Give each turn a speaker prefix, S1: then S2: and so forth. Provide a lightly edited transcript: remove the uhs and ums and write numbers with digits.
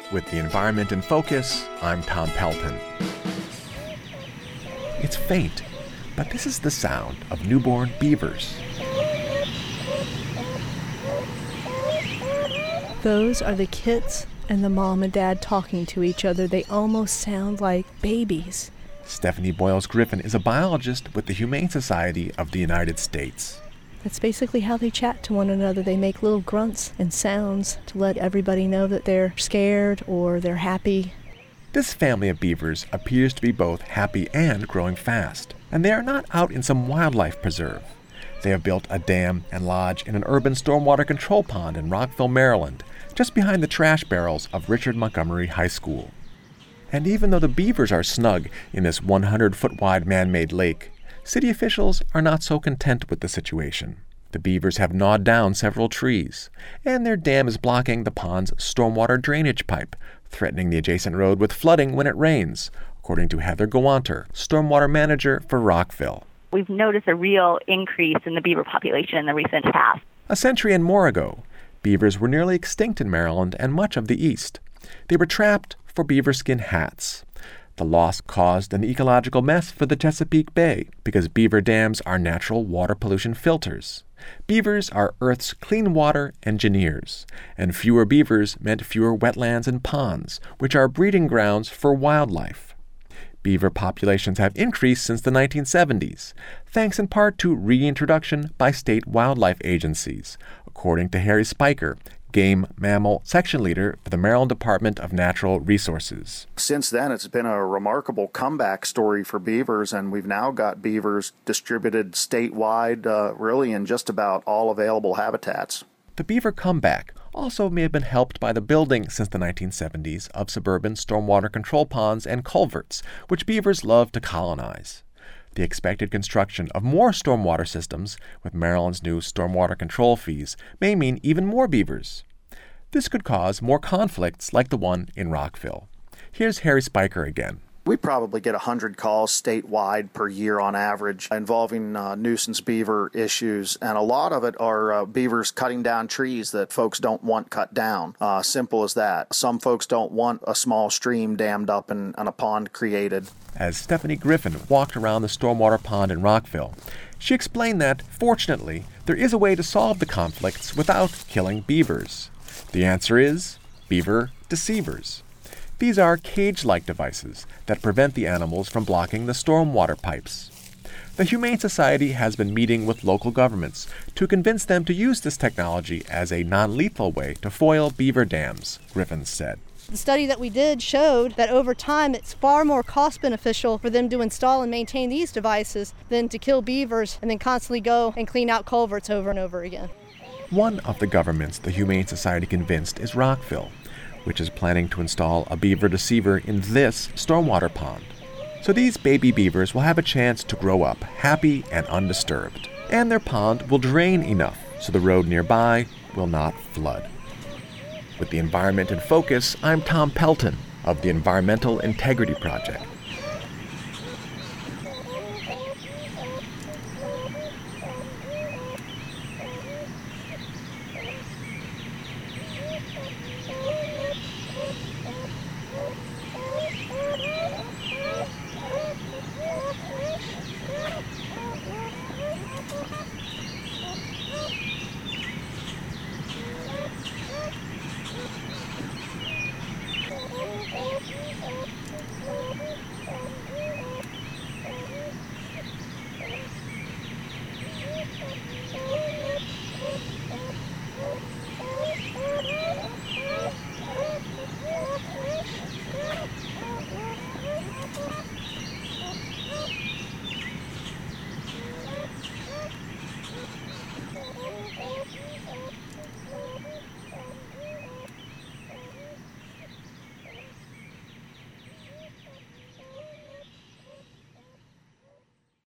S1: With the environment in focus, I'm Tom Pelton. It's faint, but this is the sound of newborn beavers.
S2: Those are the kits and the mom and dad talking to each other. They almost sound like babies.
S1: Stephanie Boyles-Griffin is a biologist with the Humane Society of the United States.
S2: That's basically how they chat to one another. They make little grunts and sounds to let everybody know that they're scared or they're happy.
S1: This family of beavers appears to be both happy and growing fast, and they are not out in some wildlife preserve. They have built a dam and lodge in an urban stormwater control pond in Rockville, Maryland, just behind the trash barrels of Richard Montgomery High School. And even though the beavers are snug in this 100-foot-wide man-made lake, city officials are not so content with the situation. The beavers have gnawed down several trees, and their dam is blocking the pond's stormwater drainage pipe, threatening the adjacent road with flooding when it rains, according to Heather Gawanter, stormwater manager for Rockville.
S3: We've noticed a real increase in the beaver population in the recent past.
S1: A century and more ago, beavers were nearly extinct in Maryland and much of the East. They were trapped for beaver skin hats. The loss caused an ecological mess for the Chesapeake Bay because beaver dams are natural water pollution filters. Beavers are Earth's clean water engineers, and fewer beavers meant fewer wetlands and ponds, which are breeding grounds for wildlife. Beaver populations have increased since the 1970s, thanks in part to reintroduction by state wildlife agencies, according to Harry Spiker, Game Mammal Section Leader for the Maryland Department of Natural Resources.
S4: Since then, it's been a remarkable comeback story for beavers, and we've now got beavers distributed statewide, really in just about all available habitats.
S1: The beaver comeback also may have been helped by the building since the 1970s of suburban stormwater control ponds and culverts, which beavers love to colonize. The expected construction of more stormwater systems with Maryland's new stormwater control fees may mean even more beavers. This could cause more conflicts like the one in Rockville. Here's Harry Spiker again.
S4: We probably get 100 calls statewide per year on average involving nuisance beaver issues, and a lot of it are beavers cutting down trees that folks don't want cut down. Simple as that. Some folks don't want a small stream dammed up and a pond created.
S1: As Stephanie Griffin walked around the stormwater pond in Rockville, she explained that, fortunately, there is a way to solve the conflicts without killing beavers. The answer is beaver deceivers. These are cage-like devices that prevent the animals from blocking the stormwater pipes. The Humane Society has been meeting with local governments to convince them to use this technology as a non-lethal way to foil beaver dams, Griffin said.
S5: The study that we did showed that over time it's far more cost beneficial for them to install and maintain these devices than to kill beavers and then constantly go and clean out culverts over and over again.
S1: One of the governments the Humane Society convinced is Rockville, which is planning to install a beaver deceiver in this stormwater pond. So these baby beavers will have a chance to grow up happy and undisturbed, and their pond will drain enough so the road nearby will not flood. With the environment in focus, I'm Tom Pelton of the Environmental Integrity Project.